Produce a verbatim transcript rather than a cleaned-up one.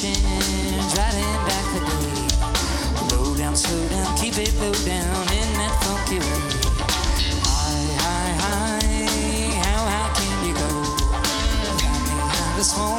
emotions, riding back the day. Low down, slow down, keep it low down in that funky way. High, high, high, how high can you go? Got me high this morning.